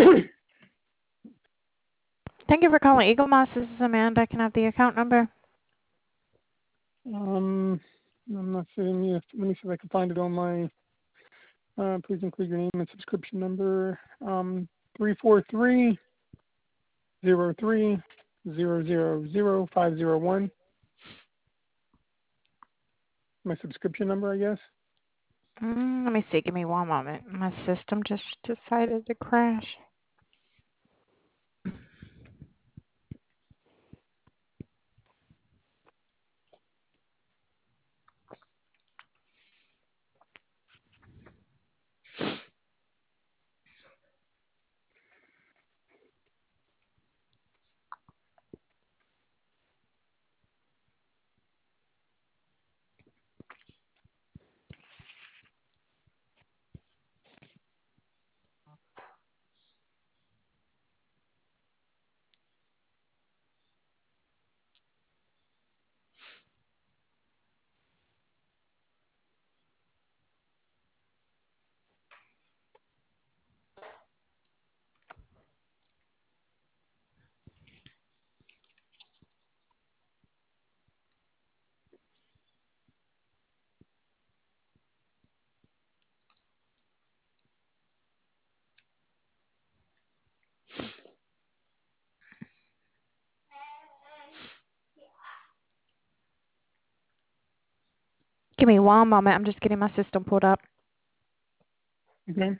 Thank you for calling Eagle Moss. This is Amanda. Can I have the account number? I'm not seeing it. Let me see if I can find it on my. Please include your name and subscription number. 343-03-000-501. My subscription number, I guess. Let me see. Give me one moment. My system just decided to crash. Give me one moment. I'm just getting my system pulled up. Okay.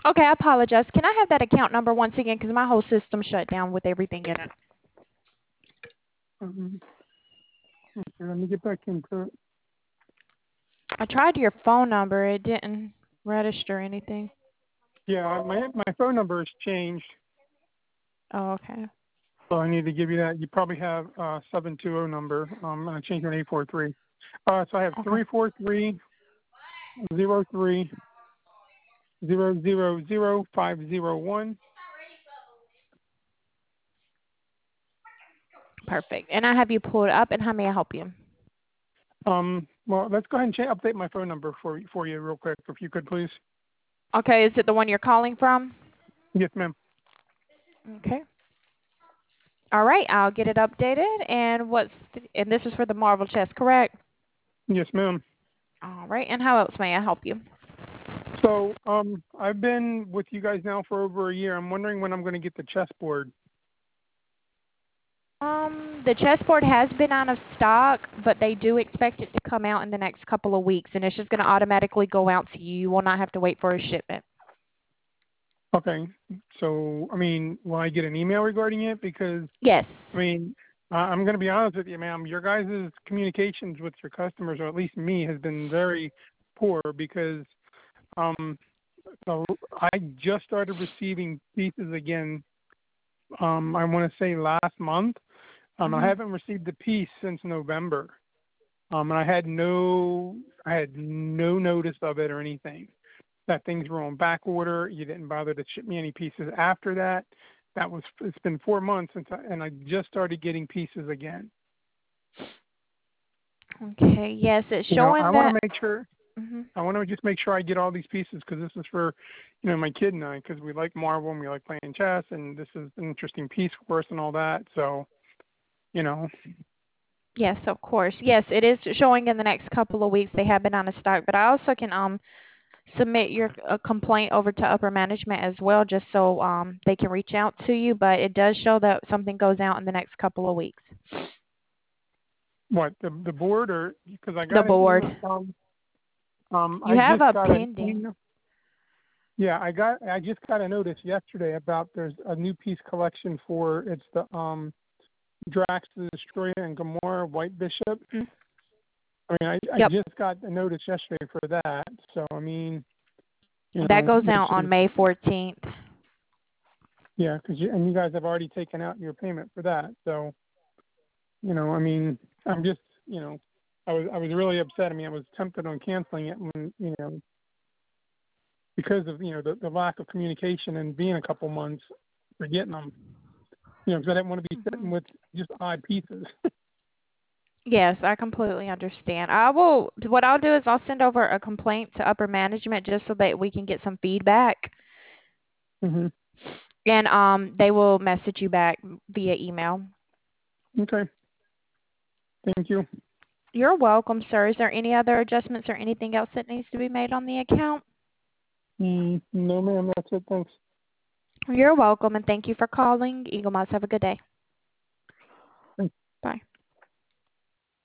Okay, I apologize. Can I have that account number once again? Because my whole system shut down with everything in it. Okay, let me get back into it. I tried your phone number. It didn't register anything. Yeah, my phone number has changed, Oh, okay. so I need to give you that. You probably have 720 number. I'm going to change it to 843. So I have Okay. 343 03 000501. Perfect. And I have you pulled up, and how may I help you? Well, let's go ahead and update my phone number for you real quick, if you could, please. Okay, is it the one you're calling from? Yes, ma'am. Okay. All right, I'll get it updated. And and this is for the Marvel chest, correct? Yes, ma'am. All right, and how else may I help you? So, I've been with you guys now for over a year. I'm wondering when I'm going to get the chessboard. The chessboard has been out of stock, but they do expect it to come out in the next couple of weeks, and it's just going to automatically go out to you. You will not have to wait for a shipment. Okay. So, I mean, will I get an email regarding it? Because, Yes. I mean, I'm going to be honest with you, ma'am. Your guys' communications with your customers, or at least me, has been very poor because so I just started receiving pieces again. I want to say last month. I haven't received a piece since November. And I had no notice of it or anything. That things were on back order. You didn't bother to ship me any pieces after that. It's been 4 months and I just started getting pieces again. Okay. Yes, it's You know, showing I want that. to make sure. I want to just make sure I get all these pieces because this is for, my kid and I, because we like Marvel and we like playing chess, and this is an interesting piece for us and all that. So, Yes, of course. Yes, it is showing in the next couple of weeks. They have been out of stock, but I also can submit your complaint over to upper management as well, just so they can reach out to you. But it does show that something goes out in the next couple of weeks. what the board, or because I The got an board. email. You I have just a got an pending. email. Yeah, I just got a notice yesterday about there's a new piece collection for it's the Drax the Destroyer and Gamora White Bishop. Mm. I mean, I Yep. just got a notice yesterday for that. So I mean, That goes which out on is May 14th. yeah, because you guys have already taken out your payment for that. So I mean, I'm just I was really upset. I mean, I was tempted on canceling it when because of the lack of communication and being a couple months for getting them. Because I didn't want to be sitting with just odd pieces. Yes, I completely understand. What I'll do is I'll send over a complaint to upper management just so that we can get some feedback. Mhm. And they will message you back via email. Okay. Thank you. You're welcome, sir. Is there any other adjustments or anything else that needs to be made on the account? No, ma'am. That's it. Thanks. You're welcome, and thank you for calling. Eagle Mouse, have a good day. Thanks. Bye.